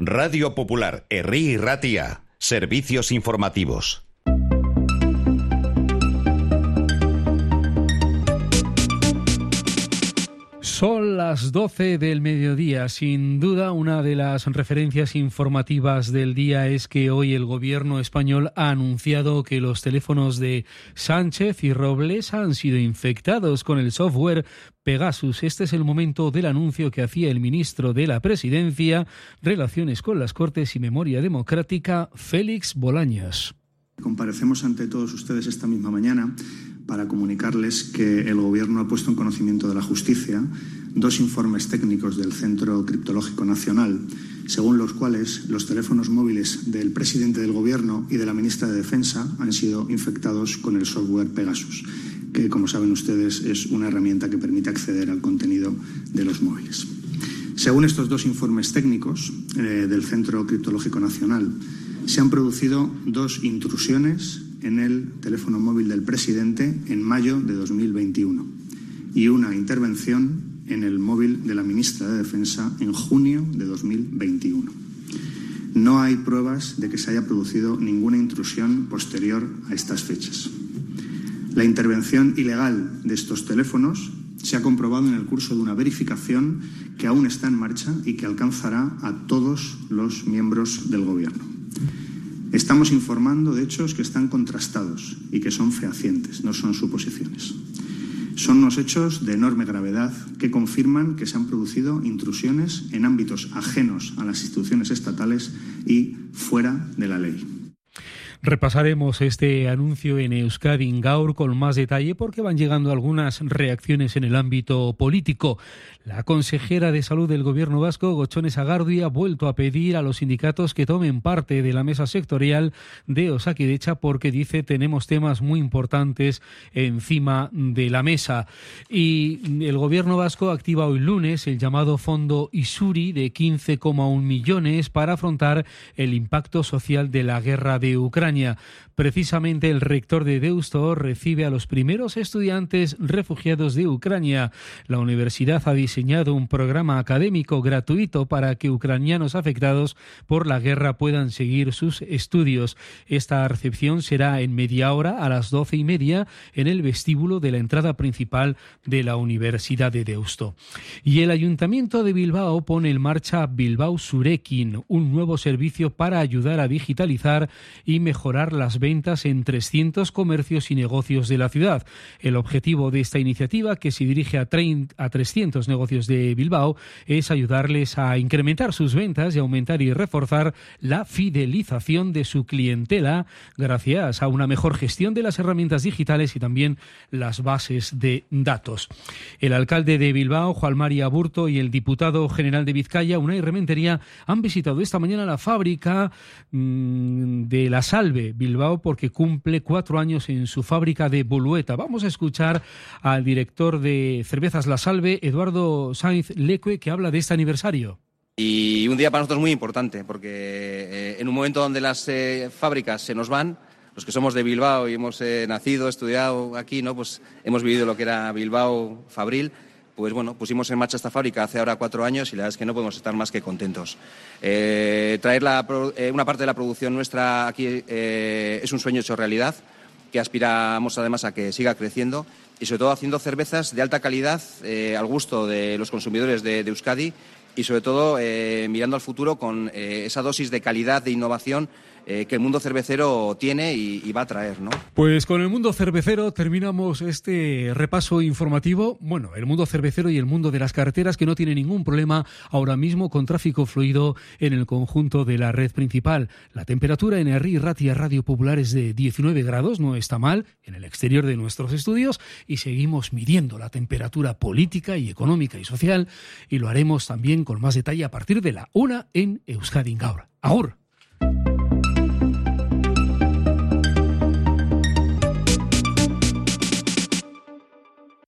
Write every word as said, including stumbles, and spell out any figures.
Radio Popular, Herri Ratia. Servicios informativos. Son las doce del mediodía. Sin duda, una de las referencias informativas del día es que hoy el gobierno español ha anunciado que los teléfonos de Sánchez y Robles han sido infectados con el software Pegasus. Este es el momento del anuncio que hacía el ministro de la Presidencia, Relaciones con las Cortes y Memoria Democrática, Félix Bolaños. Comparecemos ante todos ustedes esta misma mañana para comunicarles que el Gobierno ha puesto en conocimiento de la Justicia dos informes técnicos del Centro Criptológico Nacional, según los cuales los teléfonos móviles del presidente del Gobierno y de la ministra de Defensa han sido infectados con el software Pegasus, que, como saben ustedes, es una herramienta que permite acceder al contenido de los móviles. Según estos dos informes técnicos eh, del Centro Criptológico Nacional, se han producido dos intrusiones en el teléfono móvil del presidente en mayo de dos mil veintiuno y una intervención en el móvil de la ministra de Defensa en junio de dos mil veintiuno. No hay pruebas de que se haya producido ninguna intrusión posterior a estas fechas. La intervención ilegal de estos teléfonos se ha comprobado en el curso de una verificación que aún está en marcha y que alcanzará a todos los miembros del Gobierno. Estamos informando de hechos que están contrastados y que son fehacientes, no son suposiciones. Son unos hechos de enorme gravedad que confirman que se han producido intrusiones en ámbitos ajenos a las instituciones estatales y fuera de la ley. Repasaremos este anuncio en Euskadi Gaur con más detalle porque van llegando algunas reacciones en el ámbito político. La consejera de Salud del Gobierno vasco, Gotzone Sagardui, ha vuelto a pedir a los sindicatos que tomen parte de la mesa sectorial de Osakidetza porque dice tenemos temas muy importantes encima de la mesa. Y el Gobierno vasco activa hoy lunes el llamado Fondo Isuri de quince coma uno millones para afrontar el impacto social de la guerra de Ucrania. Precisamente el rector de Deusto recibe a los primeros estudiantes refugiados de Ucrania. La universidad ha diseñado un programa académico gratuito para que ucranianos afectados por la guerra puedan seguir sus estudios. Esta recepción será en media hora a las doce y media en el vestíbulo de la entrada principal de la Universidad de Deusto. Y el Ayuntamiento de Bilbao pone en marcha Bilbao Zurekin, un nuevo servicio para ayudar a digitalizar y mejorar las ventas en trescientos comercios y negocios de la ciudad. El objetivo de esta iniciativa, que se dirige a, treinta, a trescientos negocios de Bilbao, es ayudarles a incrementar sus ventas y aumentar y reforzar la fidelización de su clientela gracias a una mejor gestión de las herramientas digitales y también las bases de datos. El alcalde de Bilbao, Juan Mari Aburto, y el diputado general de Vizcaya, Unai Rementeria, han visitado esta mañana la fábrica mmm, de La Salve, Bilbao, porque cumple cuatro años en su fábrica de Bolueta. Vamos a escuchar al director de Cervezas La Salve, Eduardo Sainz Leque, que habla de este aniversario. Y un día para nosotros muy importante, porque eh, en un momento donde las eh, fábricas se nos van, los que somos de Bilbao y hemos eh, nacido, estudiado aquí, ¿no? Pues hemos vivido lo que era Bilbao Fabril. Pues bueno, pusimos en marcha esta fábrica hace ahora cuatro años y la verdad es que no podemos estar más que contentos. Eh, traer la, eh, una parte de la producción nuestra aquí eh, es un sueño hecho realidad, que aspiramos además a que siga creciendo y sobre todo haciendo cervezas de alta calidad eh, al gusto de los consumidores de, de Euskadi y sobre todo eh, mirando al futuro con eh, esa dosis de calidad, de innovación Eh, que el mundo cervecero tiene y, y va a traer, ¿no? Pues con el mundo cervecero terminamos este repaso informativo. Bueno, el mundo cervecero y el mundo de las carreteras, que no tiene ningún problema ahora mismo con tráfico fluido en el conjunto de la red principal. La temperatura en Herri Ratia Radio Popular es de diecinueve grados, no está mal, en el exterior de nuestros estudios, y seguimos midiendo la temperatura política y económica y social, y lo haremos también con más detalle a partir de la una en Euskadi Gaur. Agur.